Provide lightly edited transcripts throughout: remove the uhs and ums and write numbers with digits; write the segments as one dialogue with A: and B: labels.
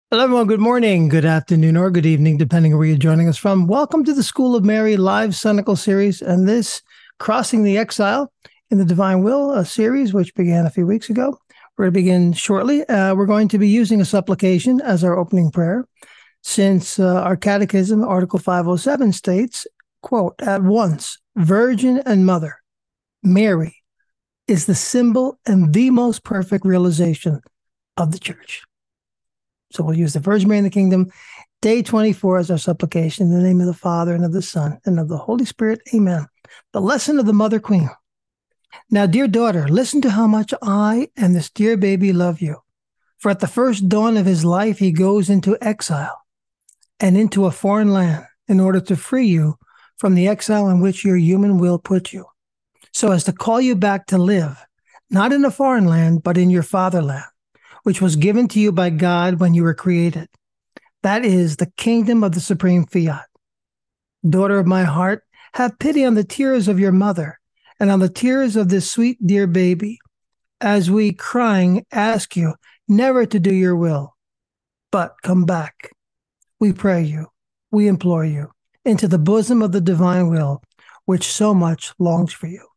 A: Hello, everyone. Good morning, good afternoon, or good evening, depending on where you're joining us from. Welcome to the School of Mary live Cynical series, and this Crossing the Exile in the Divine Will, a series which began a few weeks ago. We're going to begin shortly. We're going to be using a supplication as our opening prayer, since our Catechism, Article 507, states, quote, "At once, Virgin and Mother, Mary is the symbol and the most perfect realization of the Church." So we'll use the Virgin Mary in the Kingdom, day 24 as our supplication. In the name of the Father, and of the Son, and of the Holy Spirit. Amen. The lesson of the Mother Queen. Now, dear daughter, listen to how much I and this dear baby love you. For at the first dawn of his life, he goes into exile and into a foreign land in order to free you from the exile in which your human will put you, so as to call you back to live, not in a foreign land, but in your fatherland, which was given to you by God when you were created. That is the kingdom of the supreme fiat. Daughter of my heart, have pity on the tears of your mother and on the tears of this sweet dear baby, as we, crying, ask you never to do your will, but come back. We pray you, we implore you, into the bosom of the divine will, which so much longs for you.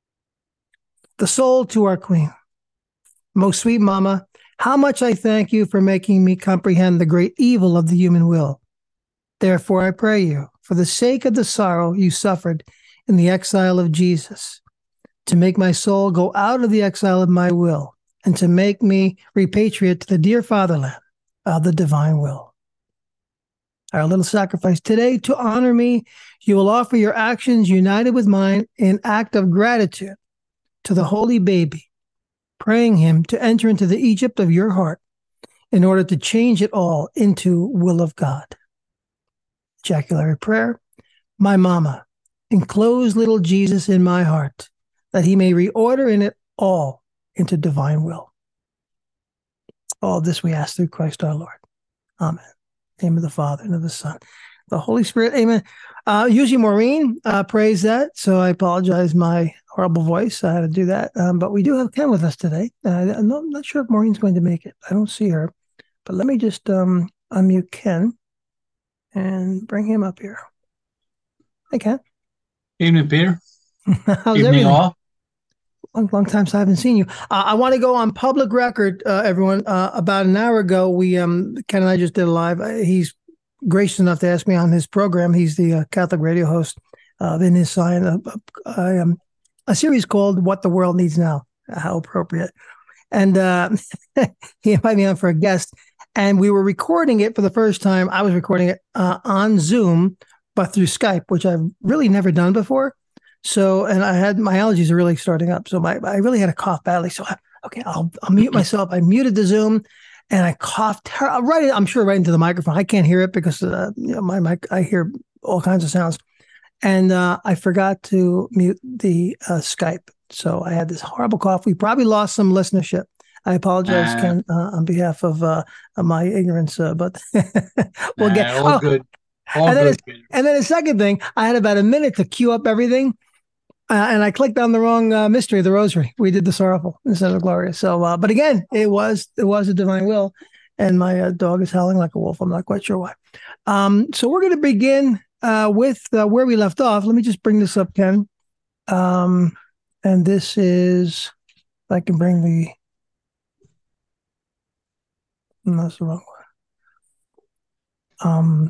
A: The soul to our Queen. Most sweet Mama, how much I thank you for making me comprehend the great evil of the human will. Therefore, I pray you, for the sake of the sorrow you suffered in the exile of Jesus, to make my soul go out of the exile of my will, and to make me repatriate to the dear fatherland of the divine will. Our little sacrifice today, to honor me, you will offer your actions united with mine in act of gratitude to the holy baby, praying him to enter into the Egypt of your heart in order to change it all into will of God. Ejaculatory prayer. My Mama, enclose little Jesus in my heart, that he may reorder in it all into divine will. All this we ask through Christ our Lord. Amen. In the name of the Father, and of the Son, the Holy Spirit. Amen. Usually Maureen prays that, so I apologize my horrible voice. I had to do that. But we do have Ken with us today. I'm not sure if Maureen's going to make it. I don't see her. But let me just unmute Ken and bring him up here. Hey, Ken.
B: Evening, Peter.
A: How's
B: Evening,
A: everything?
B: all.
A: Long time since I haven't seen you. I want to go on public record, everyone. About an hour ago, we Ken and I just did a live. He's gracious enough to ask me on his program. He's the Catholic radio host in his sign. A series called "What the World Needs Now." How appropriate! And he invited me on for a guest, and we were recording it for the first time. I was recording it on Zoom, but through Skype, which I've really never done before. So, and I had my allergies are really starting up. So I really had a cough badly. So, okay, I'll mute myself. I muted the Zoom, and I coughed right. I'm sure right into the microphone. I can't hear it because my mic. I hear all kinds of sounds, and I forgot to mute the Skype. So I had this horrible cough. We probably lost some listenership. I apologize, Ken, on behalf of my ignorance, but we'll get.
B: All
A: Oh,
B: good. All
A: and then,
B: good, Peter.
A: and then the second thing, I had about a minute to queue up everything. And I clicked on the wrong mystery of the Rosary. We did the Sorrowful instead of Gloria. So, but again, it was a divine will, and my dog is howling like a wolf. I'm not quite sure why. So we're going to begin with where we left off. Let me just bring this up, Ken. And this is, if I can bring the. No, that's the wrong one.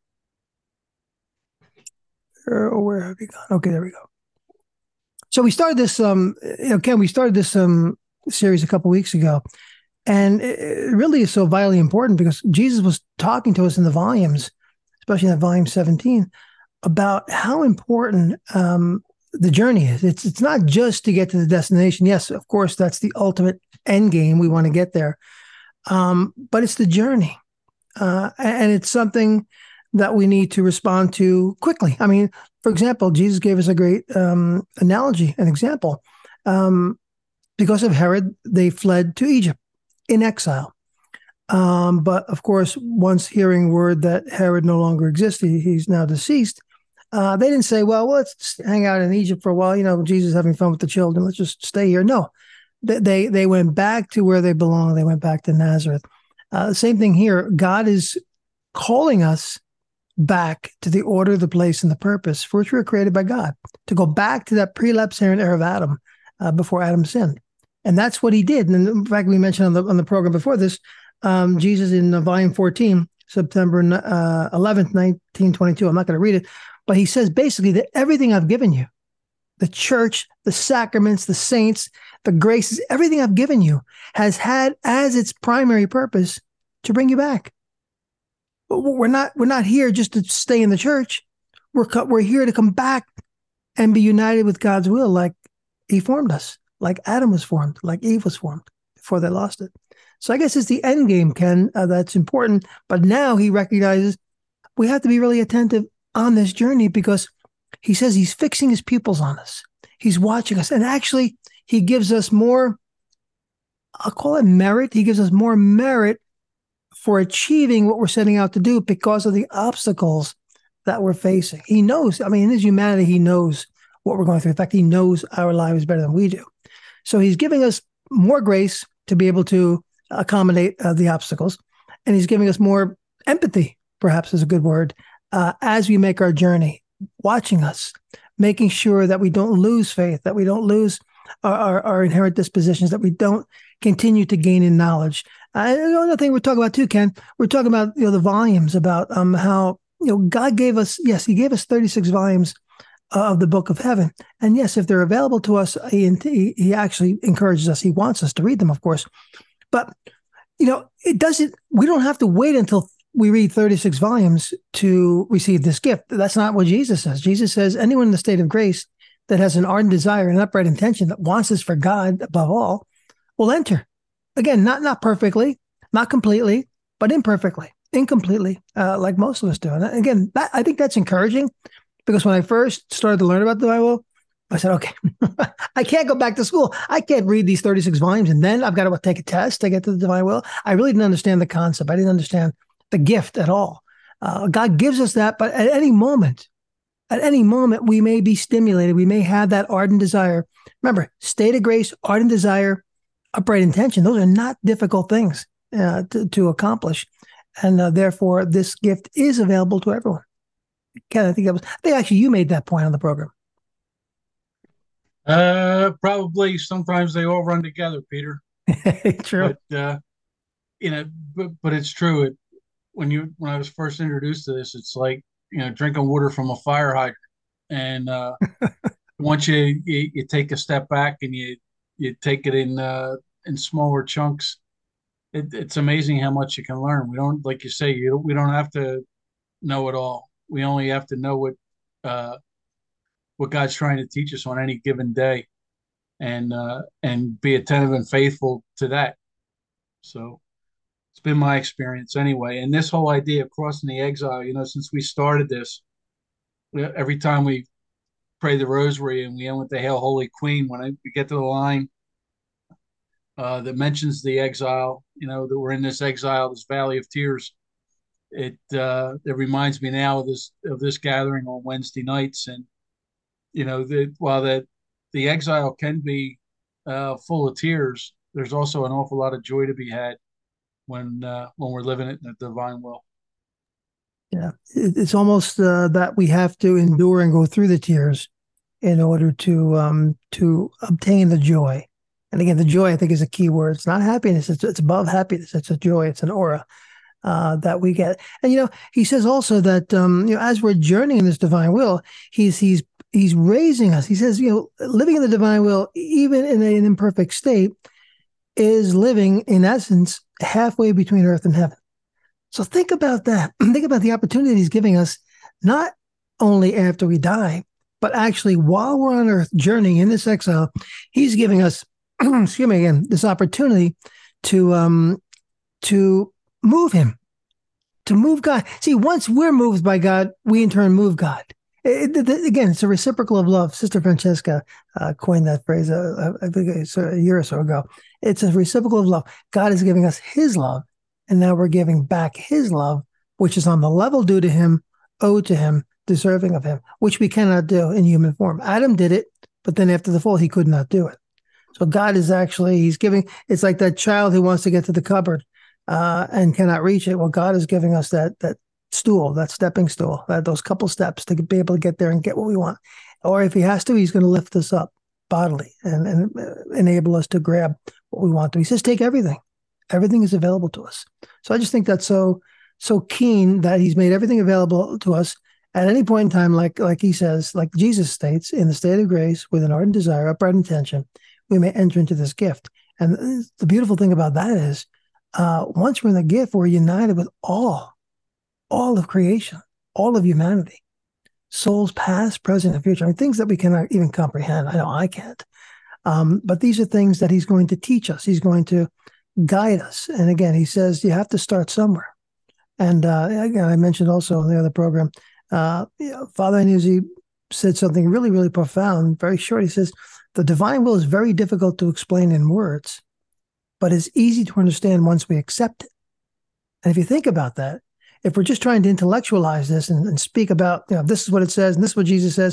A: Where have you gone? Okay, there we go. So we started this, Ken, we started this series a couple weeks ago, and it really is so vitally important because Jesus was talking to us in the volumes, especially in that volume 17, about how important the journey is. It's not just to get to the destination. Yes, of course, that's the ultimate end game. We want to get there, but it's the journey, and it's something that we need to respond to quickly. I mean, for example, Jesus gave us a great analogy, an example. Because of Herod, they fled to Egypt in exile. But of course, once hearing word that Herod no longer exists, he's now deceased, they didn't say, well, let's hang out in Egypt for a while. You know, Jesus is having fun with the children. Let's just stay here. No, they went back to where they belong. They went back to Nazareth. Same thing here. God is calling us back to the order, the place, and the purpose for which we were created by God, to go back to that prelapsarian era of Adam before Adam sinned. And that's what he did. And in fact, we mentioned on the program before this, Jesus in volume 14, September 11th, 1922. I'm not going to read it, but he says basically that everything I've given you, the church, the sacraments, the saints, the graces, everything I've given you has had as its primary purpose to bring you back. But we're not here just to stay in the church. We're here to come back and be united with God's will, like he formed us, like Adam was formed, like Eve was formed before they lost it. So I guess it's the end game, Ken, that's important. But now he recognizes we have to be really attentive on this journey because he says he's fixing his pupils on us. He's watching us. And actually, he gives us more, I'll call it merit. He gives us more merit for achieving what we're setting out to do because of the obstacles that we're facing. He knows, I mean, in his humanity, he knows what we're going through. In fact, he knows our lives better than we do. So he's giving us more grace to be able to accommodate the obstacles. And he's giving us more empathy, perhaps is a good word, as we make our journey, watching us, making sure that we don't lose faith, that we don't lose our inherent dispositions, that we don't continue to gain in knowledge. Another thing we're talking about too, Ken, we're talking about the volumes, about how God gave us, yes, he gave us 36 volumes of the Book of Heaven. And yes, if they're available to us, he actually encourages us. He wants us to read them, of course. But, we don't have to wait until we read 36 volumes to receive this gift. That's not what Jesus says. Jesus says anyone in the state of grace that has an ardent desire and upright intention that wants this for God above all will enter. Again, not perfectly, not completely, but imperfectly, incompletely, like most of us do. And again, I think that's encouraging because when I first started to learn about the Bible, I said, okay, I can't go back to school. I can't read these 36 volumes and then I've got to take a test to get to the divine will. I really didn't understand the concept. I didn't understand the gift at all. God gives us that, but at any moment, we may be stimulated. We may have that ardent desire. Remember, state of grace, ardent desire, upright intention. Those are not difficult things to accomplish. And therefore, this gift is available to everyone. Ken, I think actually you made that point on the program.
B: Probably sometimes they all run together, Peter.
A: True.
B: But but it's true. When I was first introduced to this, it's like drinking water from a fire hydrant. And once you take a step back and you take it in smaller chunks, it's amazing how much you can learn. We don't, like you say, we don't have to know it all. We only have to know what God's trying to teach us on any given day, and be attentive and faithful to that. So it's been my experience anyway. And this whole idea of crossing the exile, since we started this, every time we pray the rosary and we end with the Hail Holy Queen, when we get to the line that mentions the exile, that we're in this exile, this valley of tears, it reminds me now of this gathering on Wednesday nights. And while the exile can be full of tears, there's also an awful lot of joy to be had when we're living it in the divine will.
A: Yeah, it's almost that we have to endure and go through the tears in order to obtain the joy. And again, the joy, I think, is a key word. It's not happiness. It's above happiness. It's a joy. It's an aura that we get. And, he says also that, as we're journeying in this divine will, he's raising us. He says, living in the divine will, even in an imperfect state, is living, in essence, halfway between earth and heaven. So think about that. Think about the opportunity he's giving us, not only after we die, but actually while we're on earth journeying in this exile, he's giving us, excuse me again, this opportunity to move him, to move God. See, once we're moved by God, we in turn move God. Again, it's a reciprocal of love. Sister Francesca coined that phrase, I think it's a year or so ago. It's a reciprocal of love. God is giving us his love, and now we're giving back his love, which is on the level due to him, owed to him, deserving of him, which we cannot do in human form. Adam did it, but then after the fall, he could not do it. So God is actually, he's giving, it's like that child who wants to get to the cupboard. and cannot reach it. Well, God is giving us that stool, that stepping stool, those couple steps to be able to get there and get what we want. Or if he has to, he's going to lift us up bodily and enable us to grab what we want to. He says, take everything. Everything is available to us. So I just think that's so keen that he's made everything available to us at any point in time, like he says, like Jesus states, in the state of grace, with an ardent desire, upright intention, we may enter into this gift. And the beautiful thing about that is, once we're in the gift, we're united with all of creation, all of humanity, souls past, present, and future. I mean, things that we cannot even comprehend. I know I can't. But these are things that he's going to teach us. He's going to guide us. And again, he says you have to start somewhere. And again, I mentioned also in the other program, Father Iannuzzi said something really, really profound, very short. He says, the divine will is very difficult to explain in words, but it's easy to understand once we accept it. And if you think about that, if we're just trying to intellectualize this and speak about, this is what it says and this is what Jesus says,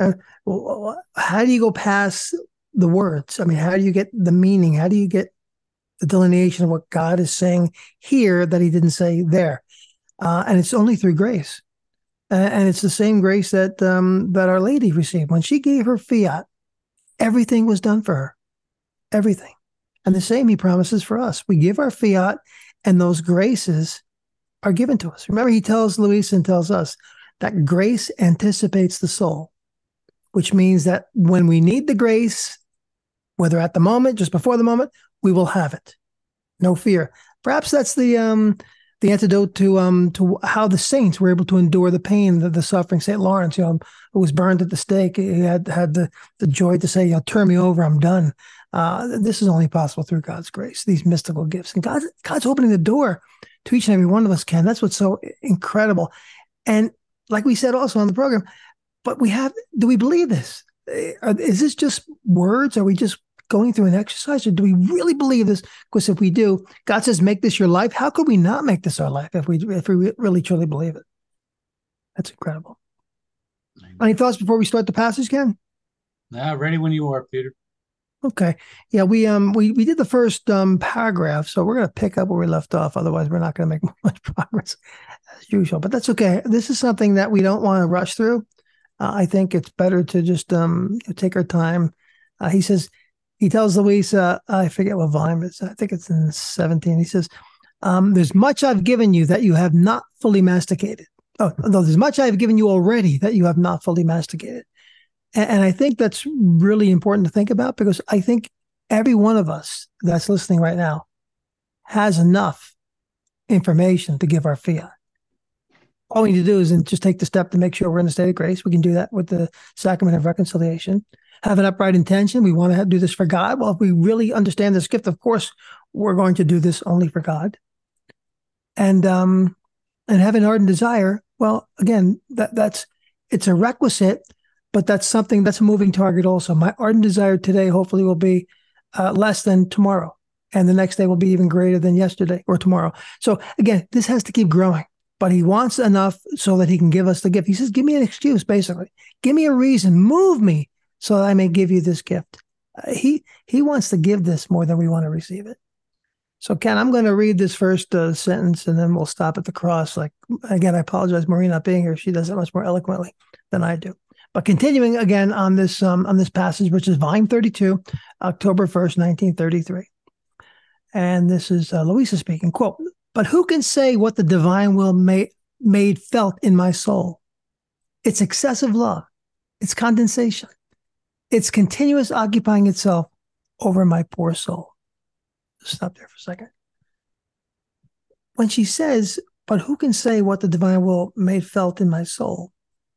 A: how do you go past the words? I mean, how do you get the meaning? How do you get the delineation of what God is saying here that he didn't say there? And it's only through grace. And it's the same grace that Our Lady received. When she gave her fiat, everything was done for her. Everything. And the same he promises for us. We give our fiat, and those graces are given to us. Remember, he tells Luis and tells us that grace anticipates the soul, which means that when we need the grace, whether at the moment, just before the moment, we will have it. No fear. Perhaps that's the antidote to how the saints were able to endure the pain, the suffering. St. Lawrence, who was burned at the stake, he had the joy to say, turn me over, I'm done. This is only possible through God's grace, these mystical gifts. And God's opening the door to each and every one of us, Ken. That's what's so incredible. And like we said also on the program, but do we believe this? Is this just words? Are we just going through an exercise, or do we really believe this? Because if we do, God says, make this your life. How could we not make this our life if we really truly believe it? That's incredible. Any thoughts before we start the passage, Ken?
B: Ready when you are, Peter.
A: Okay. Yeah, we did the first paragraph, so we're going to pick up where we left off. Otherwise, we're not going to make much progress as usual. But that's okay. This is something that we don't want to rush through. I think it's better to just take our time. He tells Luis, I forget what volume it is. I think it's in 17. He says, there's much I've given you that you have not fully masticated. Oh, no, there's much I've given you already that you have not fully masticated. And I think that's really important to think about, because I think every one of us that's listening right now has enough information to give our fiat. All we need to do is just take the step to make sure we're in the state of grace. We can do that with the sacrament of reconciliation. Have an upright intention. We want to do this for God. Well, if we really understand this gift, of course, we're going to do this only for God. And have an ardent desire. Well, again, it's a requisite, but that's something that's a moving target also. My ardent desire today hopefully will be less than tomorrow, and the next day will be even greater than yesterday or tomorrow. So again, this has to keep growing, but he wants enough so that he can give us the gift. He says, give me an excuse, basically. Give me a reason. Move me so that I may give you this gift. He wants to give this more than we want to receive it. So, Ken, I'm going to read this first sentence, and then we'll stop at the cross. Again, I apologize, Marie not being here. She does it much more eloquently than I do. But continuing again on this passage, which is volume 32, October 1st, 1933. And this is Luisa speaking, quote, "But who can say what the divine will made felt in my soul? Its excessive love, its condensation, its continuous occupying itself over my poor soul." Stop there for a second. When she says, "But who can say what the divine will made felt in my soul?"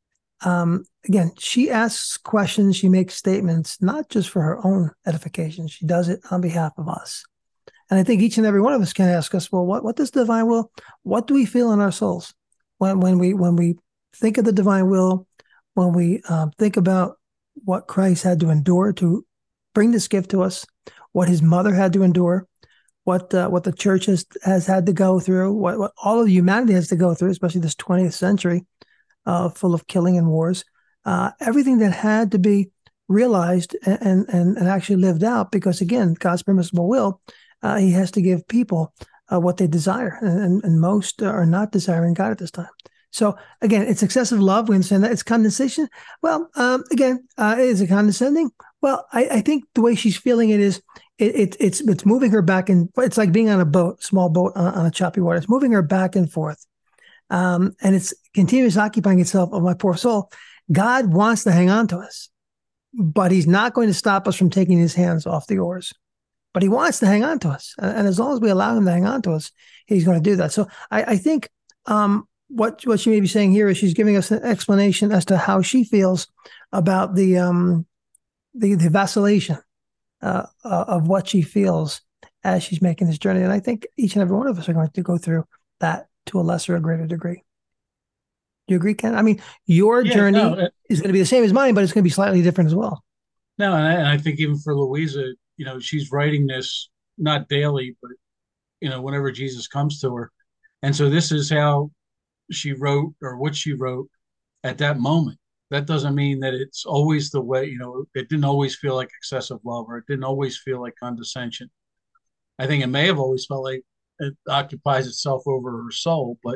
A: Again, she asks questions, she makes statements, not just for her own edification. She does it on behalf of us. And I think each and every one of us can ask us, well, what does the divine will, what do we feel in our souls when we think of the divine will, when we think about what Christ had to endure to bring this gift to us, what his mother had to endure, what the church has had to go through, what all of humanity has to go through, especially this 20th century, full of killing and wars, everything that had to be realized and actually lived out, because again, God's permissible will, he has to give people what they desire, and most are not desiring God at this time. So again, it's excessive love. We understand that. It's condescension. Well, again, is it condescending? Well, I think the way she's feeling it is it's moving her back, and it's like being on a boat, small boat on a choppy water. It's moving her back and forth, and it's continuous occupying itself of my poor soul. God wants to hang on to us, but he's not going to stop us from taking his hands off the oars. But he wants to hang on to us. And as long as we allow him to hang on to us, he's going to do that. So I think what she may be saying here is she's giving us an explanation as to how she feels about the vacillation of what she feels as she's making this journey. And I think each and every one of us are going to go through that to a lesser or greater degree. Do you agree, Ken? I mean, your journey is going to be the same as mine, but it's going to be slightly different as well.
B: No, and I think even for Louisa, she's writing this not daily, but whenever Jesus comes to her, and so this is how she wrote, or what she wrote at that moment. That doesn't mean that it's always the way. It didn't always feel like excessive love, or it didn't always feel like condescension. I think it may have always felt like it occupies itself over her soul, but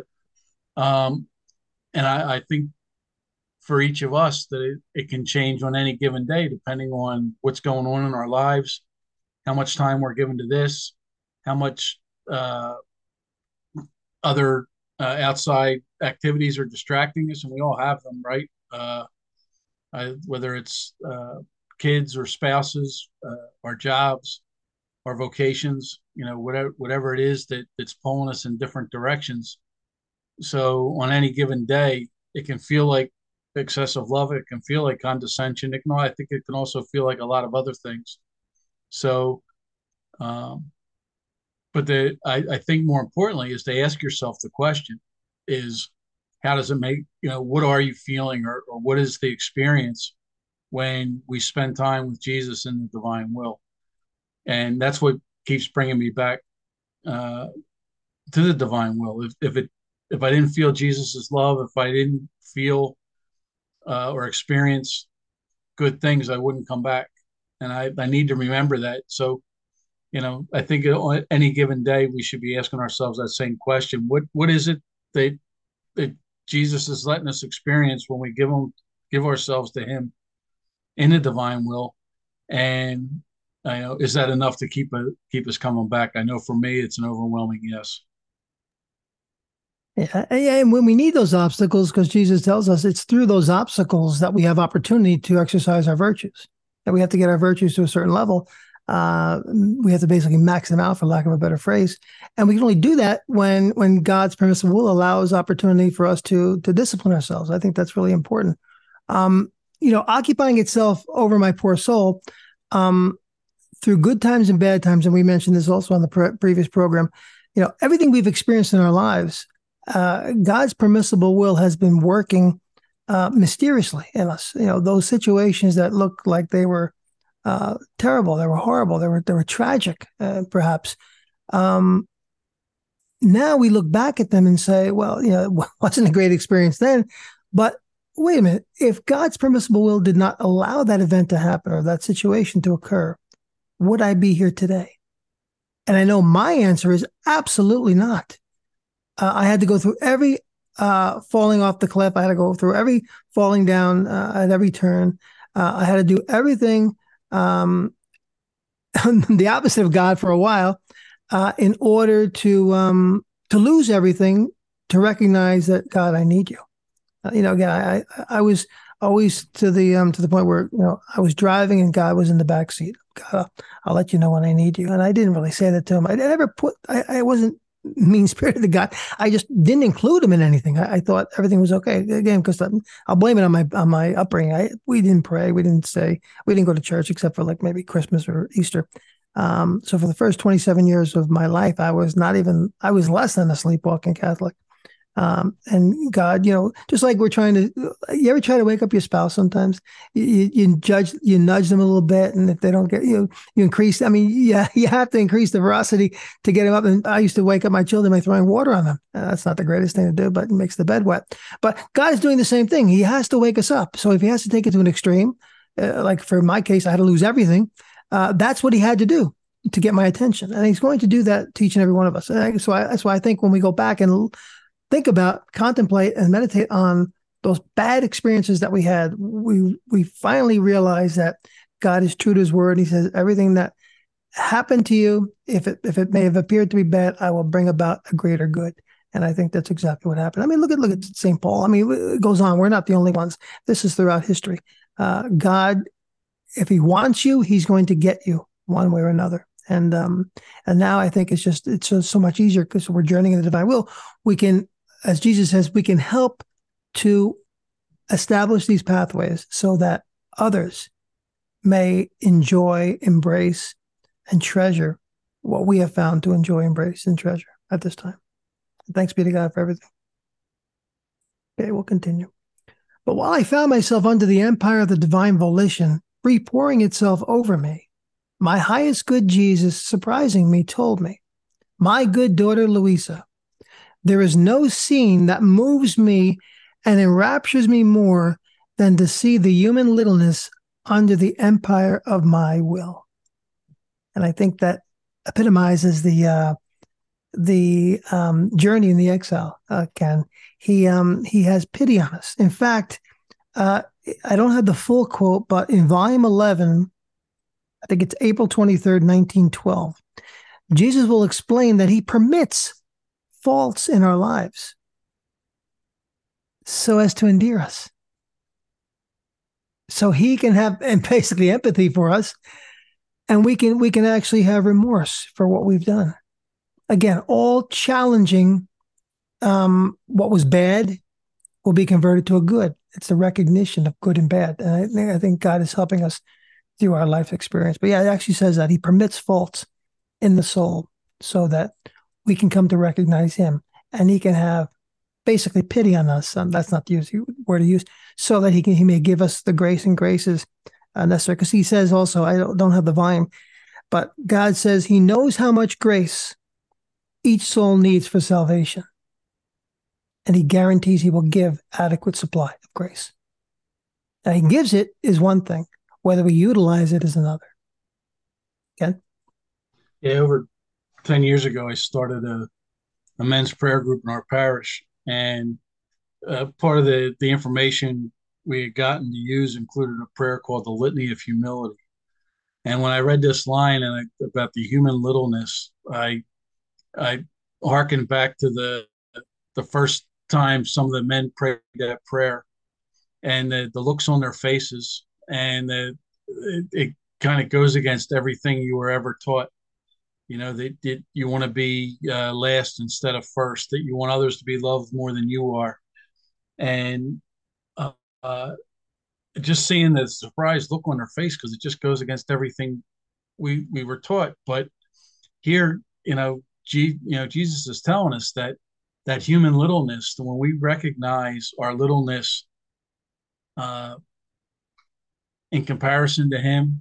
B: and I think for each of us that it can change on any given day depending on what's going on in our lives, how much time we're given to this, how much other outside activities are distracting us, and we all have them, right? Whether it's kids or spouses, our jobs, our vocations, whatever it is that's pulling us in different directions. So on any given day, it can feel like excessive love. It can feel like condescension. I think it can also feel like a lot of other things. So, but I think more importantly is to ask yourself the question is, how does it make, what are you feeling, or what is the experience when we spend time with Jesus in the divine will? And that's what keeps bringing me back to the divine will. If I didn't feel Jesus's love, if I didn't feel or experience good things, I wouldn't come back. And I need to remember that. So, I think on any given day, we should be asking ourselves that same question. What is it that Jesus is letting us experience when we give ourselves to him in the divine will? And is that enough to keep us coming back? I know for me, it's an overwhelming yes.
A: Yeah, and when we need those obstacles, because Jesus tells us it's through those obstacles that we have opportunity to exercise our virtues. That we have to get our virtues to a certain level. We have to basically max them out, for lack of a better phrase. And we can only do that when God's permissive will allows opportunity for us to discipline ourselves. I think that's really important. Occupying itself over my poor soul, through good times and bad times, and we mentioned this also on the previous program, everything we've experienced in our lives, God's permissible will has been working mysteriously in us. Those situations that looked like they were terrible, they were horrible, they were tragic, perhaps. Now we look back at them and say, well, it wasn't a great experience then, but wait a minute. If God's permissible will did not allow that event to happen or that situation to occur, would I be here today? And I know my answer is absolutely not. I had to go through every falling off the cliff. I had to go through every falling down at every turn. I had to do everything the opposite of God for a while in order to lose everything, to recognize that, God, I need you. Again, I was always to the point where I was driving and God was in the back seat. God, I'll let you know when I need you. And I didn't really say that to him. I wasn't mean-spirited to God. I just didn't include him in anything. I thought everything was okay. Again, because I'll blame it on my upbringing. We didn't pray. We didn't go to church except for like maybe Christmas or Easter. So for the first 27 years of my life, I was less than a sleepwalking Catholic. And God, just like you ever try to wake up your spouse sometimes, you nudge them a little bit. And if they don't get, you increase, you have to increase the velocity to get them up. And I used to wake up my children by throwing water on them. That's not the greatest thing to do, but it makes the bed wet. But God is doing the same thing. He has to wake us up. So if he has to take it to an extreme, like for my case, I had to lose everything. That's what he had to do. to get my attention. And he's going to do that to each and every one of us. So that's why I think when we go back and think about, contemplate, and meditate on those bad experiences that we had, we finally realize that God is true to his word. He says, everything that happened to you, if it may have appeared to be bad, I will bring about a greater good. And I think that's exactly what happened. I mean, look at St. Paul. I mean, it goes on. We're not the only ones. This is throughout history. God, if he wants you, he's going to get you one way or another. And now I think it's just so much easier because we're journeying in the divine will. We can, as Jesus says, we can help to establish these pathways so that others may enjoy, embrace, and treasure what we have found to enjoy, embrace, and treasure at this time. Thanks be to God for everything. Okay, we'll continue. But while I found myself under the empire of the divine volition, repouring itself over me, my highest good Jesus, surprising me, told me, my good daughter Louisa, there is no scene that moves me and enraptures me more than to see the human littleness under the empire of my will. And I think that epitomizes the journey in the exile. Ken, he has pity on us. In fact, I don't have the full quote, but in volume 11, I think it's April 23rd, 1912, Jesus will explain that he permits faults in our lives so as to endear us. So he can have basically empathy for us, and we can actually have remorse for what we've done. Again, all challenging what was bad will be converted to a good. It's the recognition of good and bad. And I think God is helping us through our life experience. But yeah, it actually says that he permits faults in the soul so that we can come to recognize him, and he can have basically pity on us. That's not the word to use, so that he may give us the grace and graces necessary. Because he says also, I don't have the volume, but God says he knows how much grace each soul needs for salvation. And he guarantees he will give adequate supply of grace. Now, he gives it is one thing. Whether we utilize it is another. Ken?
B: Yeah, over 10 years ago, I started a men's prayer group in our parish. And part of the information we had gotten to use included a prayer called the Litany of Humility. And when I read this line about the human littleness, I hearkened back to the first time some of the men prayed that prayer, and the looks on their faces, and it kind of goes against everything you were ever taught. You know, that you want to be last instead of first, that you want others to be loved more than you are. And uh, uh, just seeing the surprised look on their face, because it just goes against everything we were taught. But here, Jesus is telling us that human littleness, when we recognize our littleness uh, in comparison to him,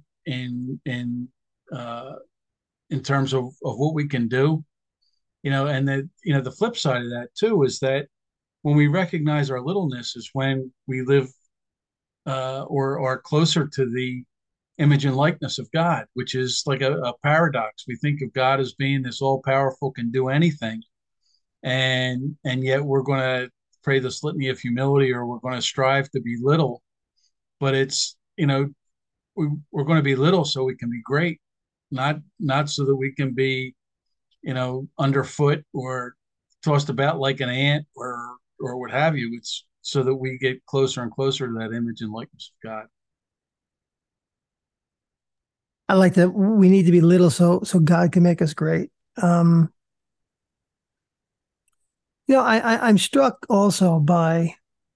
B: uh, in terms of what we can do, and the flip side of that too is that when we recognize our littleness is when we live or are closer to the image and likeness of God, which is like a paradox. We think of God as being this all powerful, can do anything, and yet we're going to pray this litany of humility, or we're going to strive to be little. But it's we're going to be little so we can be great, not so that we can be underfoot or tossed about like an ant or what have you. It's so that we get closer and closer to that image and likeness of God.
A: I like that we need to be little so God can make us great. I'm struck also by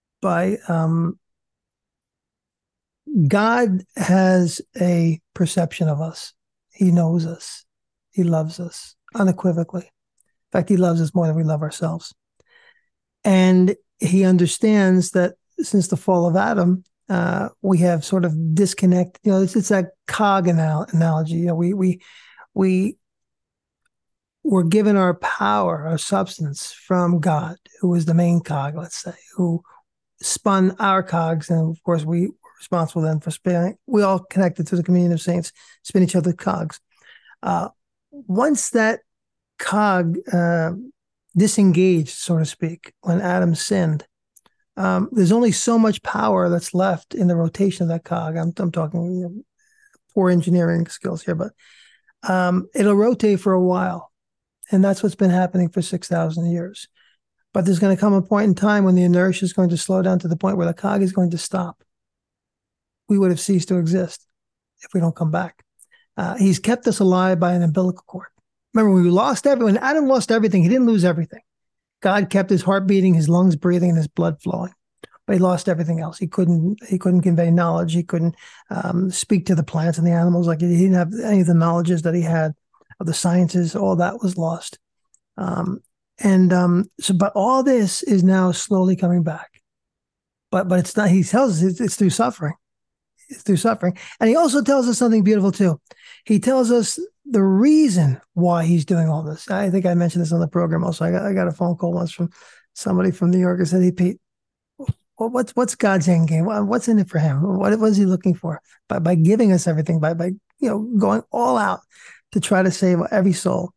A: God has a perception of us. He knows us. He loves us unequivocally. In fact, he loves us more than we love ourselves. And he understands that since the fall of Adam, we have sort of disconnected. It's that cog analogy. We were given our power, our substance from God, who was the main cog, let's say, who spun our cogs. And of course, we were responsible then for spinning. We all connected to the communion of saints, spin each other's cogs. once that cog disengaged, so to speak, when Adam sinned, there's only so much power that's left in the rotation of that cog. I'm talking, poor engineering skills here, but it'll rotate for a while. And that's what's been happening for 6,000 years. But there's going to come a point in time when the inertia is going to slow down to the point where the cog is going to stop. We would have ceased to exist if we don't come back. He's kept us alive by an umbilical cord. Remember, when we lost everything, when Adam lost everything, he didn't lose everything. God kept his heart beating, his lungs breathing, and his blood flowing. But he lost everything else. He couldn't convey knowledge. He couldn't speak to the plants and the animals. Like, he didn't have any of the knowledges that he had of the sciences. All that was lost. But all this is now slowly coming back. But it's not. He tells us it's through suffering. It's through suffering, and he also tells us something beautiful too. He tells us the reason why he's doing all this. I think I mentioned this on the program also. I got a phone call once from somebody from New York who said, "Hey, Pete, what's God's end game? What's in it for him? What is he looking for by giving us everything? By going all out to try to save every soul?"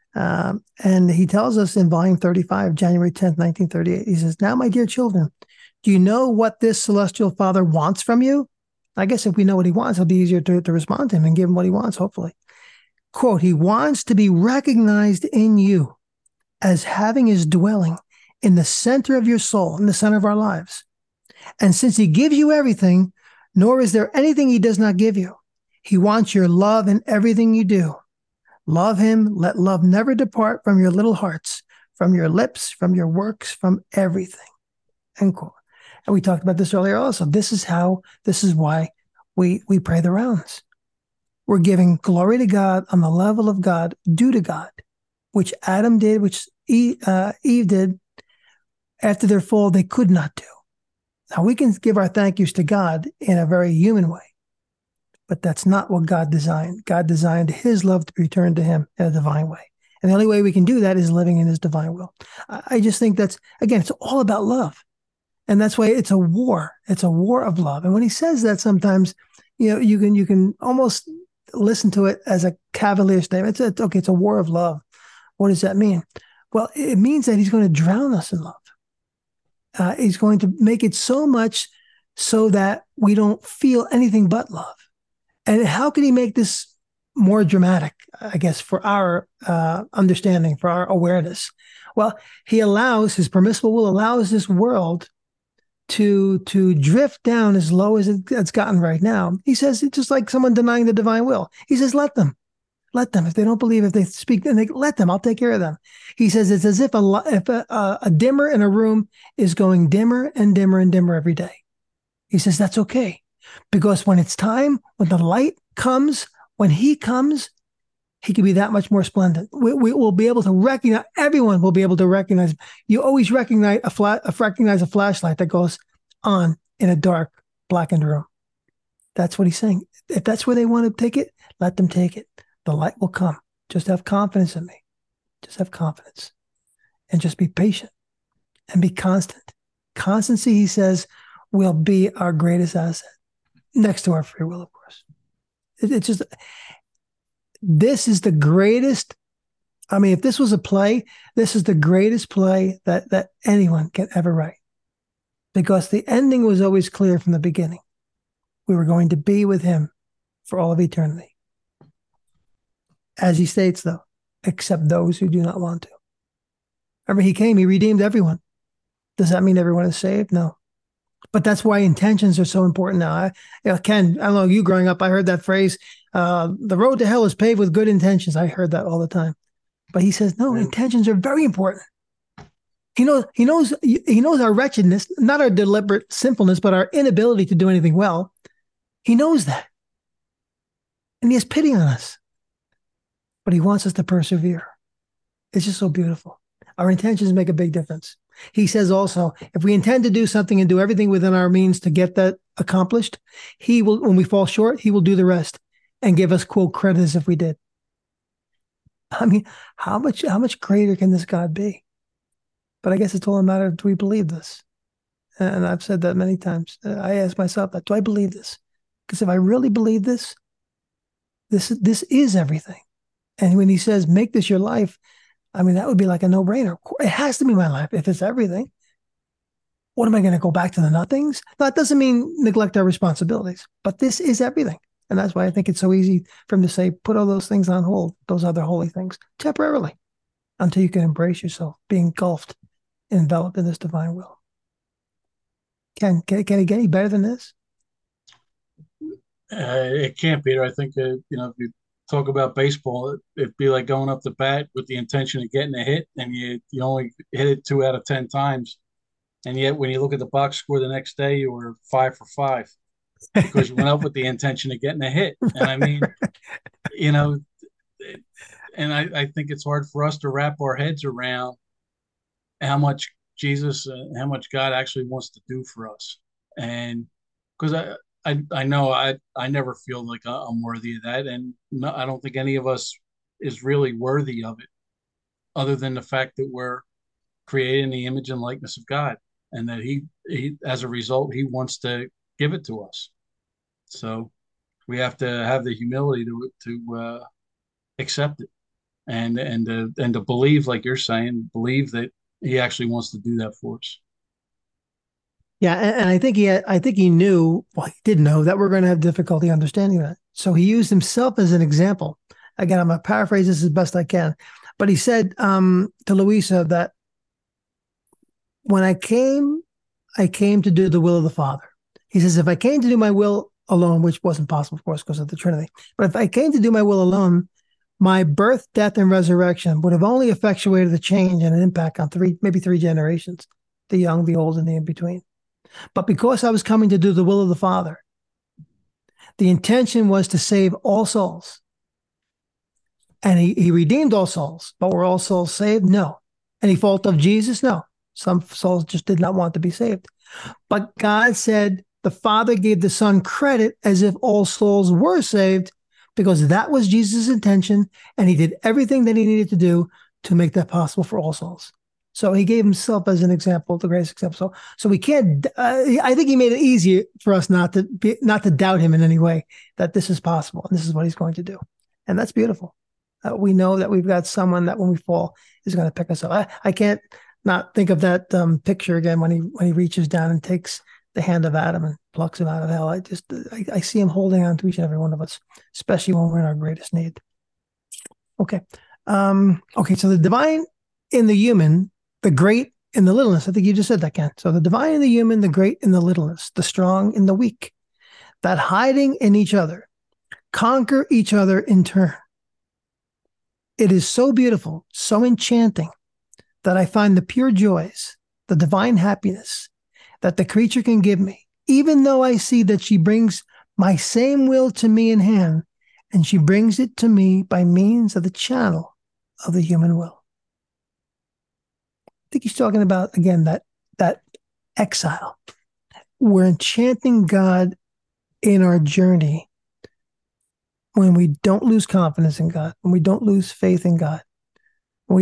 A: And he tells us in volume 35, January 10th, 1938, he says, "Now, my dear children, do you know what this celestial Father wants from you?" I guess if we know what he wants, it'll be easier to respond to him and give him what he wants, hopefully. Quote, "He wants to be recognized in you as having his dwelling in the center of your soul, in the center of our lives. And since he gives you everything, nor is there anything he does not give you, he wants your love in everything you do. Love him. Let love never depart from your little hearts, from your lips, from your works, from everything." End quote. And we talked about this earlier also. This is why we pray the rounds. We're giving glory to God on the level of God, due to God, which Adam did, which Eve did. After their fall, they could not do. Now, we can give our thank yous to God in a very human way, but that's not what God designed. God designed his love to be returned to him in a divine way. And the only way we can do that is living in his divine will. I just think that's, again, it's all about love. And that's why it's a war. It's a war of love. And when he says that, sometimes, you can almost listen to it as a cavalier statement. It's a war of love. What does that mean? Well, it means that he's going to drown us in love. He's going to make it so much so that we don't feel anything but love. And how can he make this more dramatic, I guess, for our understanding, for our awareness? Well, his permissible will allows this world to drift down as low as it's gotten right now. He says it's just like someone denying the divine will. He says, let them. If they don't believe, if they speak, then let them. I'll take care of them. He says it's as if a dimmer in a room is going dimmer and dimmer and dimmer every day. He says that's okay, because when it's time, when the light comes, when he comes, he can be that much more splendid. We will be able to recognize, everyone will be able to recognize. You always recognize a flashlight that goes on in a dark, blackened room. That's what he's saying. If that's where they want to take it, let them take it. The light will come. Just have confidence in me. Just have confidence. And just be patient and be constant. Constancy, he says, will be our greatest asset, next to our free will, of course. It's just... This is the greatest. I mean, if this was a play, this is the greatest play that anyone can ever write, because the ending was always clear from the beginning. We were going to be with him for all of eternity. As he states, though, except those who do not want to. Remember, he came, he redeemed everyone. Does that mean everyone is saved? No. But that's why intentions are so important now. Ken, I don't know, you growing up, I heard that phrase, the road to hell is paved with good intentions. I heard that all the time. But he says, no, intentions are very important. He knows our wretchedness, not our deliberate sinfulness, but our inability to do anything well. He knows that. And he has pity on us. But he wants us to persevere. It's just so beautiful. Our intentions make a big difference. He says also, if we intend to do something and do everything within our means to get that accomplished, he will, when we fall short, he will do the rest and give us, quote, credit as if we did. I mean, how much greater can this God be? But I guess it's all a matter of, do we believe this? And I've said that many times. I ask myself that, do I believe this? Because if I really believe this is everything. And when he says, make this your life, I mean, that would be like a no-brainer. It has to be my life if it's everything. What am I going to go back to the nothings? That doesn't mean neglect our responsibilities, but this is everything. And that's why I think it's so easy for him to say, put all those things on hold, those other holy things, temporarily, until you can embrace yourself, being engulfed, enveloped in this divine will. Can it get any better than this?
B: It can't, Peter. I think, if you talk about baseball, it'd be like going up the bat with the intention of getting a hit, and you only hit it 2 out of 10 times. And yet, when you look at the box score the next day, you were 5 for 5 because you went up with the intention of getting a hit. And I mean, you know, and I think it's hard for us to wrap our heads around how much Jesus, how much God actually wants to do for us. And because I know I never feel like I'm worthy of that. And no, I don't think any of us is really worthy of it, other than the fact that we're created in the image and likeness of God, and that he as a result, he wants to give it to us. So we have to have the humility to accept it, and to believe, like you're saying, believe that he actually wants to do that for us.
A: Yeah, and I think he knew, well, he did know that we're going to have difficulty understanding that. So he used himself as an example. Again, I'm going to paraphrase this as best I can, but he said to Louisa that when I came to do the will of the Father. He says, if I came to do my will alone, which wasn't possible, of course, because of the Trinity, but if I came to do my will alone, my birth, death, and resurrection would have only effectuated the change and an impact on maybe three generations, the young, the old, and the in-between. But because I was coming to do the will of the Father, the intention was to save all souls. And he redeemed all souls, but were all souls saved? No. Any fault of Jesus? No. Some souls just did not want to be saved. But God said the Father gave the Son credit as if all souls were saved, because that was Jesus' intention, and he did everything that he needed to do to make that possible for all souls. So he gave himself as an example, the greatest example. So we can't. I think he made it easier for us not to doubt him in any way that this is possible and this is what he's going to do, and that's beautiful. We know that we've got someone that when we fall is going to pick us up. I can't not think of that picture again when he reaches down and takes the hand of Adam and plucks him out of hell. I see him holding on to each and every one of us, especially when we're in our greatest need. Okay. Okay. So the divine in the human, the great in the littleness. I think you just said that, Ken. So the divine in the human, the great in the littleness, the strong in the weak, that hiding in each other, conquer each other in turn. It is so beautiful, so enchanting, that I find the pure joys, the divine happiness that the creature can give me, even though I see that she brings my same will to me in hand, and she brings it to me by means of the channel of the human will. I think he's talking about, again, that exile. We're enchanting God in our journey when we don't lose confidence in God, when we don't lose faith in God, when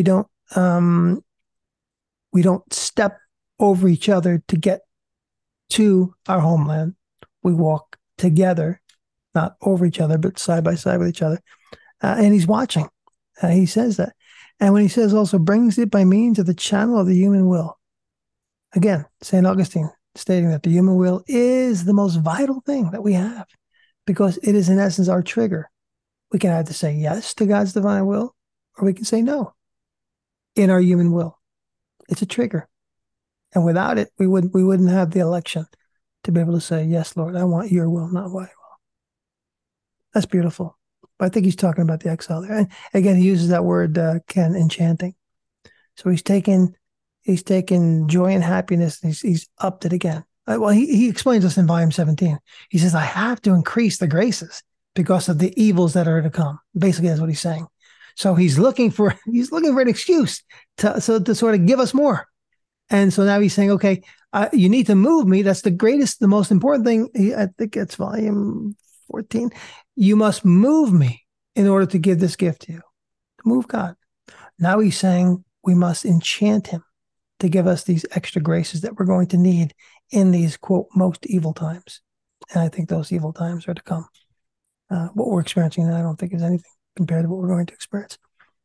A: we don't step over each other to get to our homeland. We walk together, not over each other, but side by side with each other. And he's watching. He says that. And when he says also brings it by means of the channel of the human will. Again, St. Augustine stating that the human will is the most vital thing that we have, because it is in essence our trigger. We can either say yes to God's divine will, or we can say no in our human will. It's a trigger. And without it, we wouldn't have the election to be able to say, yes, Lord, I want your will, not my will. That's beautiful. But I think he's talking about the exile there. And again, he uses that word, Ken, enchanting. So he's taken joy and happiness, and he's upped it again. Well, he explains this in volume 17. He says, I have to increase the graces because of the evils that are to come. Basically, that's what he's saying. So he's looking for an excuse to sort of give us more. And so now he's saying, okay, you need to move me. That's the most important thing. I think it's volume 14. You must move me in order to give this gift to you. Move God. Now he's saying we must enchant him to give us these extra graces that we're going to need in these, quote, most evil times. And I think those evil times are to come. What we're experiencing now, I don't think is anything compared to what we're going to experience.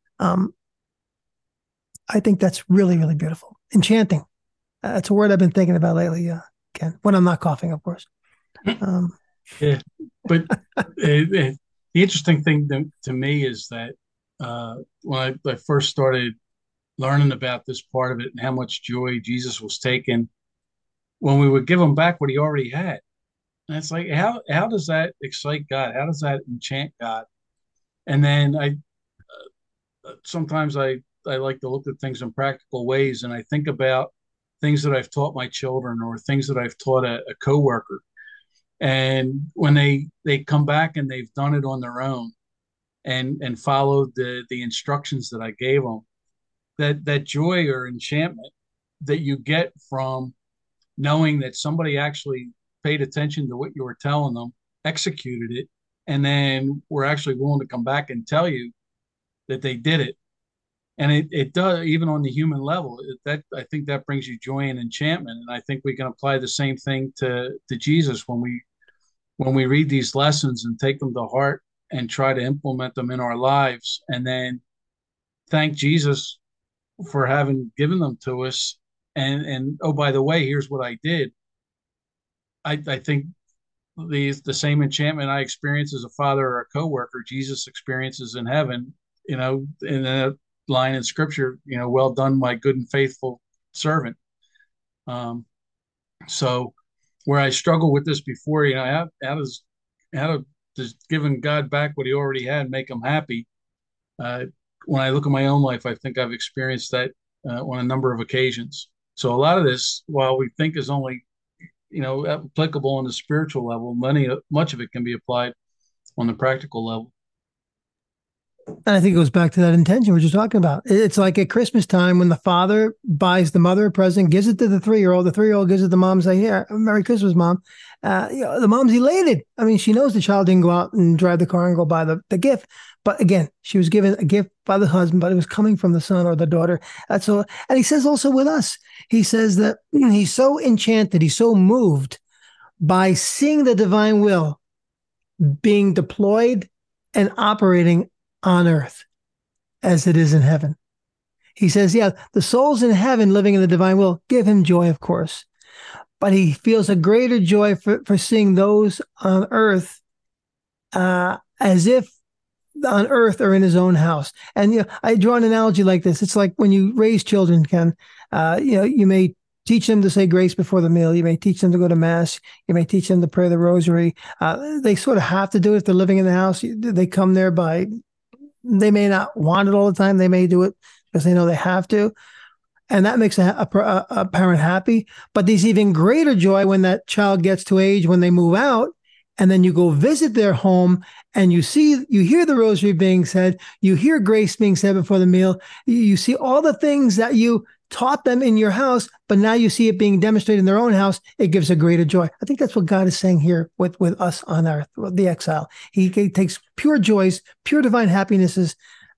A: I think that's really, really beautiful. Enchanting. That's a word I've been thinking about lately, Ken, when I'm not coughing, of course.
B: Yeah, but the interesting thing to me is that when I first started learning about this part of it and how much joy Jesus was taking when we would give him back what he already had. And it's like, how does that excite God? How does that enchant God? And then I sometimes I like to look at things in practical ways, and I think about things that I've taught my children or things that I've taught a coworker. And when they come back and they've done it on their own and followed the instructions that I gave them, that joy or enchantment that you get from knowing that somebody actually paid attention to what you were telling them, executed it, and then were actually willing to come back and tell you that they did it. And it does, even on the human level, that I think that brings you joy and enchantment. And I think we can apply the same thing to Jesus when we read these lessons and take them to heart and try to implement them in our lives, and then thank Jesus for having given them to us. And oh, by the way, here's what I did. I think the same enchantment I experience as a father or a coworker, Jesus experiences in heaven. In that line in Scripture, well done, my good and faithful servant. Um, so where I struggled with this before, how does giving God back what He already had make Him happy? When I look at my own life, I think I've experienced that on a number of occasions. So a lot of this, while we think is only applicable on the spiritual level, much of it can be applied on the practical level.
A: And I think it goes back to that intention we're just talking about. It's like at Christmas time when the father buys the mother a present, gives it to the 3-year-old. The 3-year-old gives it to the mom, say, "Here, Merry Christmas, Mom." The mom's elated. I mean, she knows the child didn't go out and drive the car and go buy the gift. But again, she was given a gift by the husband, but it was coming from the son or the daughter. That's all. And he says also with us, he says that he's so enchanted, he's so moved by seeing the divine will being deployed and operating on earth as it is in heaven. He says, yeah, the souls in heaven living in the divine will give him joy, of course, but he feels a greater joy for seeing those on earth as if on earth or in his own house. And I draw an analogy like this. It's like when you raise children, Ken, you may teach them to say grace before the meal. You may teach them to go to mass. You may teach them to pray the rosary. They sort of have to do it if they're living in the house. They come there they may not want it all the time. They may do it because they know they have to. And that makes a parent happy. But there's even greater joy when that child gets to age when they move out. And then you go visit their home and you hear the rosary being said, you hear grace being said before the meal. You see all the things that you taught them in your house, but now you see it being demonstrated in their own house. It gives a greater joy. I think that's what God is saying here with us on earth, the exile. He takes pure joys, pure divine happinesses,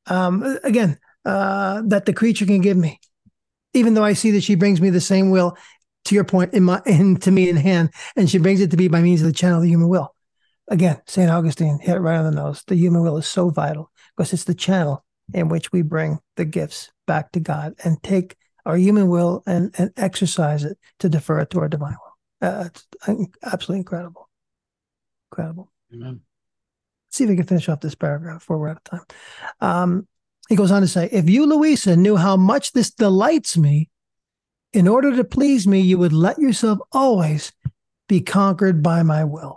A: that the creature can give me, even though I see that she brings me the same will, to your point, to me in hand, and she brings it to me by means of the channel of the human will. Again, St. Augustine hit it right on the nose. The human will is so vital because it's the channel in which we bring the gifts back to God and take our human will and exercise it to defer it to our divine will. It's absolutely incredible. Incredible.
B: Amen.
A: Let's see if we can finish off this paragraph before we're out of time. He goes on to say, if you, Louisa, knew how much this delights me, in order to please me, you would let yourself always be conquered by my will.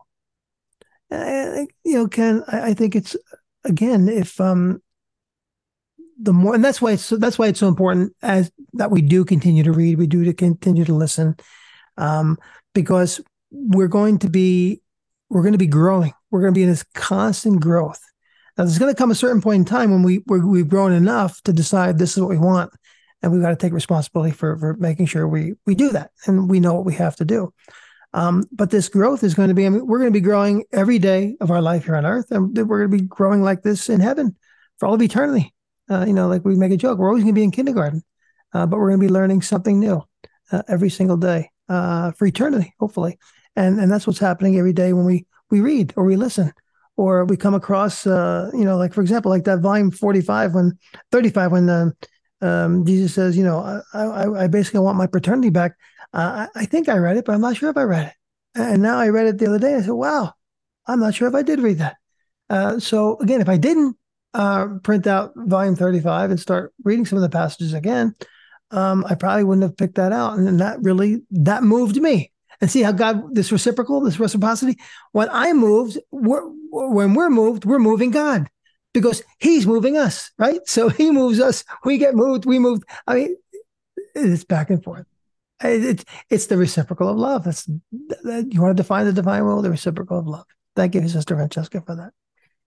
A: Ken, I think it's, again, if the more, and that's why it's so important as that we do continue to read, we do to continue to listen, because we're going to be growing. We're going to be in this constant growth. Now, there's going to come a certain point in time when we've grown enough to decide this is what we want, and we've got to take responsibility for making sure we do that, and we know what we have to do. But this growth is going to be, we're going to be growing every day of our life here on earth, and we're going to be growing like this in heaven for all of eternity. Like we make a joke, we're always going to be in kindergarten, but we're going to be learning something new every single day for eternity, hopefully. And that's what's happening every day when we read or we listen or we come across, like for example, like that volume 35, when Jesus says, I basically want my paternity back. I think I read it, but I'm not sure if I read it. And now I read it the other day. I said, wow, I'm not sure if I did read that. So again, if I didn't print out volume 35 and start reading some of the passages again, I probably wouldn't have picked that out. And that moved me. And see how God, this reciprocity, when I moved, when we're moved, we're moving God because he's moving us, right? So he moves us, we get moved, we move. I mean, it's back and forth. It's the reciprocal of love. You want to define the divine will, the reciprocal of love. Thank you, Sister Francesca, for that.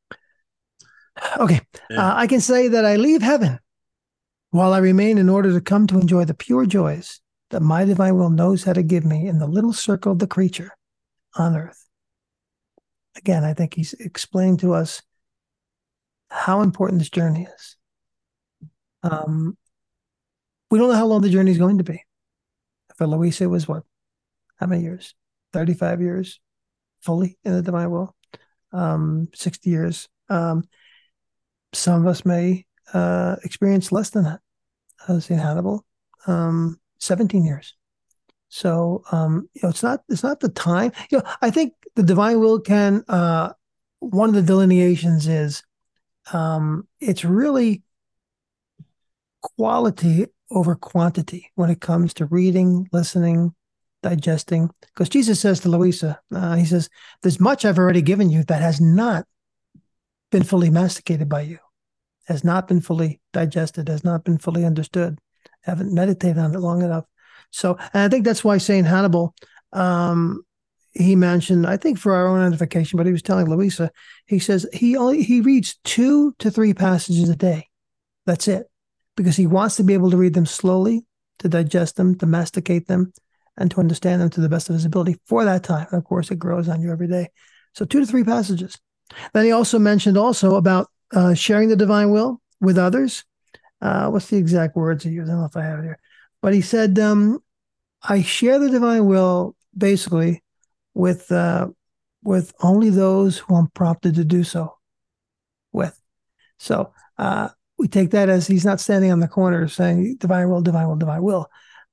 A: Okay.
C: Yeah.
A: I can say that I leave heaven while I remain in order to come to enjoy the pure joys that my divine will knows how to give me in the little circle of the creature on earth. Again, I think he's explained to us how important this journey is. We don't know how long the journey is going to be. For Louisa, it was what? How many years? 35 years fully in the divine will. 60 years. Some of us may experience less than that. St. Hannibal, 17 years. So, it's not the time. I think the divine will can, one of the delineations is, it's really quality over quantity when it comes to reading, listening, digesting. Because Jesus says to Louisa, he says, there's much I've already given you that has not been fully masticated by you, has not been fully digested, has not been fully understood, haven't meditated on it long enough. So, and I think that's why St. Hannibal, he mentioned, I think for our own edification, but he was telling Louisa, he says he reads 2 to 3 passages a day. That's it. Because he wants to be able to read them slowly, to digest them, to masticate them, and to understand them to the best of his ability for that time. And of course, it grows on you every day. So 2 to 3 passages. Then he also mentioned about sharing the divine will with others. What's the exact words he used? I don't know if I have it here. But he said, I share the divine will basically with only those who I'm prompted to do so with. So we take that as he's not standing on the corner saying divine will, divine will, divine will.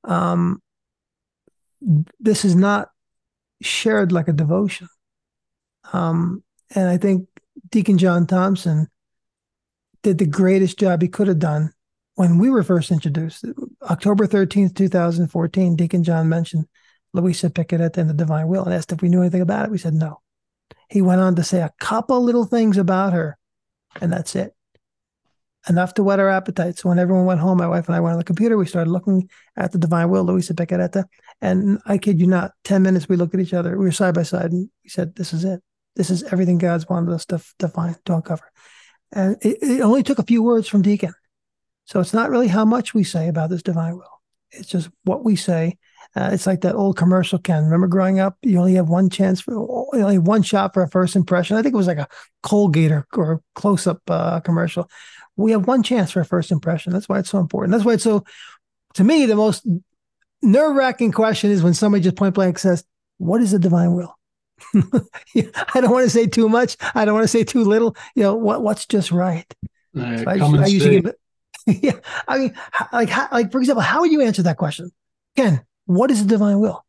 A: This is not shared like a devotion. And I think Deacon John Thompson did the greatest job he could have done when we were first introduced. October 13th, 2014, Deacon John mentioned Louisa Pickett and the divine will and asked if we knew anything about it. We said no. He went on to say a couple little things about her, and that's it. Enough to whet our appetites. So when everyone went home, my wife and I went on the computer, we started looking at the divine will, Louisa Pickett. And I kid you not, 10 minutes, we looked at each other. We were side by side, and we said, this is it. This is everything God's wanted us to find, to uncover. And it only took a few words from Deacon. So it's not really how much we say about this divine will. It's just what we say. It's like that old commercial, Ken. Remember growing up, you only have one shot for a first impression. I think it was like a Colgate or close-up commercial. We have one chance for a first impression. That's why it's so important. That's why it's so, to me, the most nerve-wracking question is when somebody just point blank says, what is the divine will? I don't want to say too much. I don't want to say too little. What's just right? So I usually give it. Yeah, I mean, like for example, how would you answer that question, Ken? What is the divine will?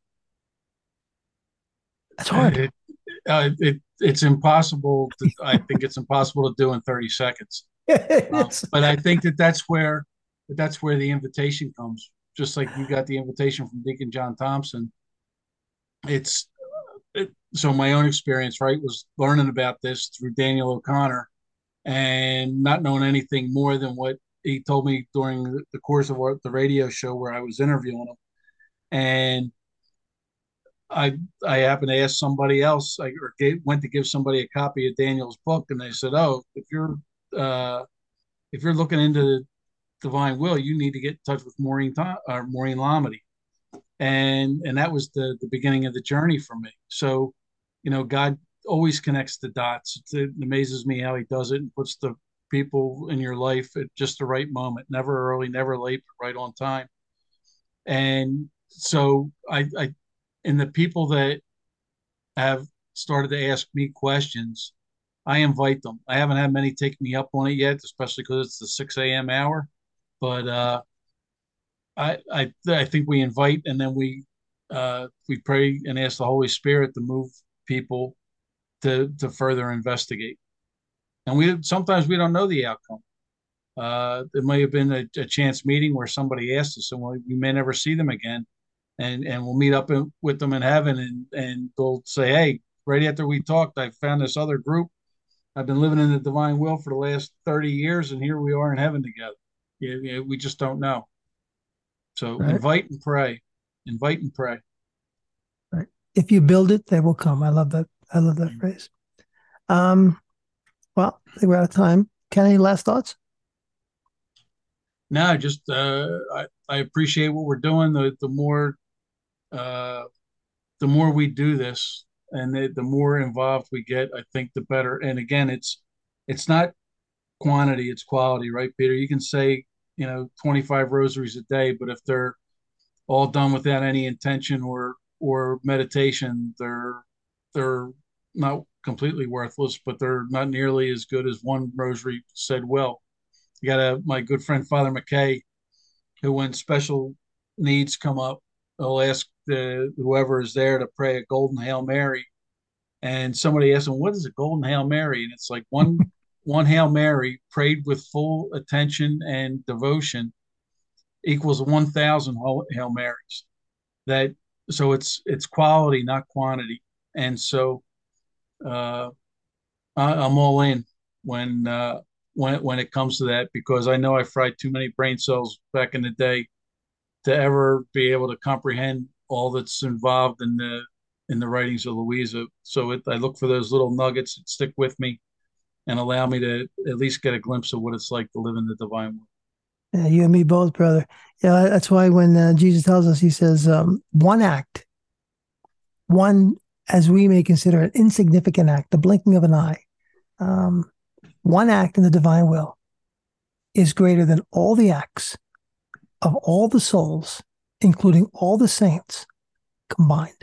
A: That's hard.
B: It's impossible. I think it's impossible to do in 30 seconds. But I think that's where the invitation comes. Just like you got the invitation from Deacon John Thompson. So my own experience, right, was learning about this through Daniel O'Connor and not knowing anything more than what he told me during the course of the radio show where I was interviewing him. And I happened to ask somebody else, went to give somebody a copy of Daniel's book, and they said, "Oh, if you're looking into divine will, you need to get in touch with Maureen Lamedy." And that was the beginning of the journey for me. So, God always connects the dots. It amazes me how he does it and puts the people in your life at just the right moment, never early, never late, but right on time. And so and the people that have started to ask me questions, I invite them. I haven't had many take me up on it yet, especially because it's the 6 a.m. hour. But I think we invite, and then we pray and ask the Holy Spirit to move people to further investigate. And we sometimes we don't know the outcome. It may have been a chance meeting where somebody asked us, and we may never see them again, and we'll meet up with them in heaven, and they'll say, "Hey, right after we talked, I found this other group. I've been living in the divine will for the last 30 years, and here we are in heaven together." We just don't know. So
A: Right.
B: invite and pray, invite and pray.
A: Right. If you build it, they will come. I love that. I love that phrase. Um, well, I think we're out of time. Ken, any last thoughts?
B: No, just I appreciate what we're doing. Uh, the more we do this, and the more involved we get, I think the better. And again, it's not quantity, it's quality, right, Peter? You can say 25 rosaries a day, but if they're all done without any intention or meditation, they're not completely worthless, but they're not nearly as good as one rosary said well. You got my good friend Father McKay, who when special needs come up, he'll ask whoever is there to pray a golden Hail Mary. And somebody asked him, "What is a golden Hail Mary?" And it's like one Hail Mary prayed with full attention and devotion equals 1,000 Hail Marys. That so it's quality, not quantity. And so uh, I'm all in when when it comes to that, because I know I fried too many brain cells back in the day to ever be able to comprehend all that's involved in the writings of Louisa. So I look for those little nuggets that stick with me and allow me to at least get a glimpse of what it's like to live in the divine world.
A: Yeah, you and me both, brother. Yeah, that's why when Jesus tells us, he says, one act, one, as we may consider an insignificant act, the blinking of an eye, um, one act in the divine will is greater than all the acts of all the souls, including all the saints combined.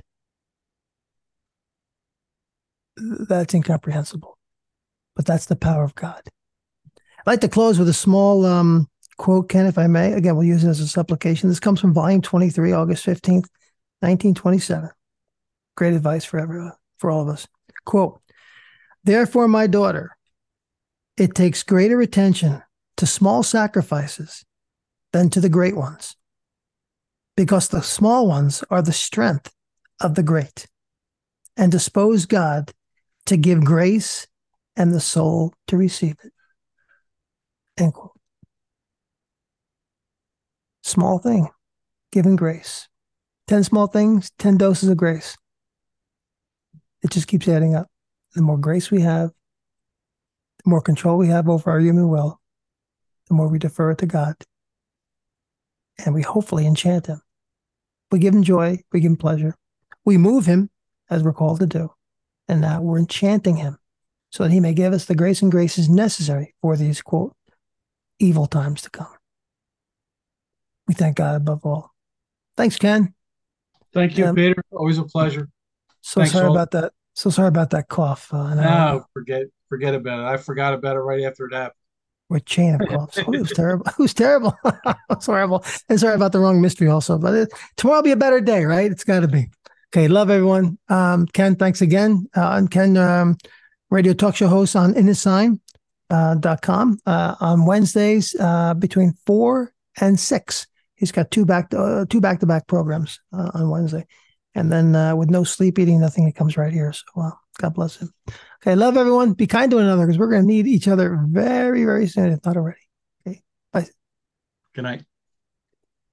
A: That's incomprehensible, but that's the power of God. I'd like to close with a small quote, Ken, if I may. Again, we'll use it as a supplication. This comes from volume 23, August 15th, 1927. Great advice for everyone, for all of us. Quote, "Therefore, my daughter, it takes greater attention to small sacrifices than to the great ones, because the small ones are the strength of the great, and dispose God to give grace and the soul to receive it." End quote. Small thing, giving grace. 10 small things, 10 doses of grace. It just keeps adding up. The more grace we have, the more control we have over our human will, the more we defer it to God. And we hopefully enchant him. We give him joy, we give him pleasure. We move him as we're called to do. And now we're enchanting him so that he may give us the grace and graces necessary for these, quote, evil times to come. We thank God above all. Thanks, Ken.
B: Thank you, Peter. Always a pleasure.
A: So
B: Thanks
A: sorry
B: all.
A: about that. So sorry about that cough.
B: No, forget about it. I forgot about it right after it happened.
A: We're a chain of coughs. Oh, it was terrible. It was terrible. It's horrible. And sorry about the wrong mystery also. But tomorrow will be a better day, right? It's got to be. Okay, love everyone. Ken, thanks again. And Ken, radio talk show host on inthesign.com on Wednesdays between 4 and 6. He's got two back-to-back programs on Wednesday. And then with no sleep, eating nothing, it comes right here. So God bless him. Okay, love everyone. Be kind to one another because we're going to need each other very, very soon, if not already. Okay, bye.
B: Good night.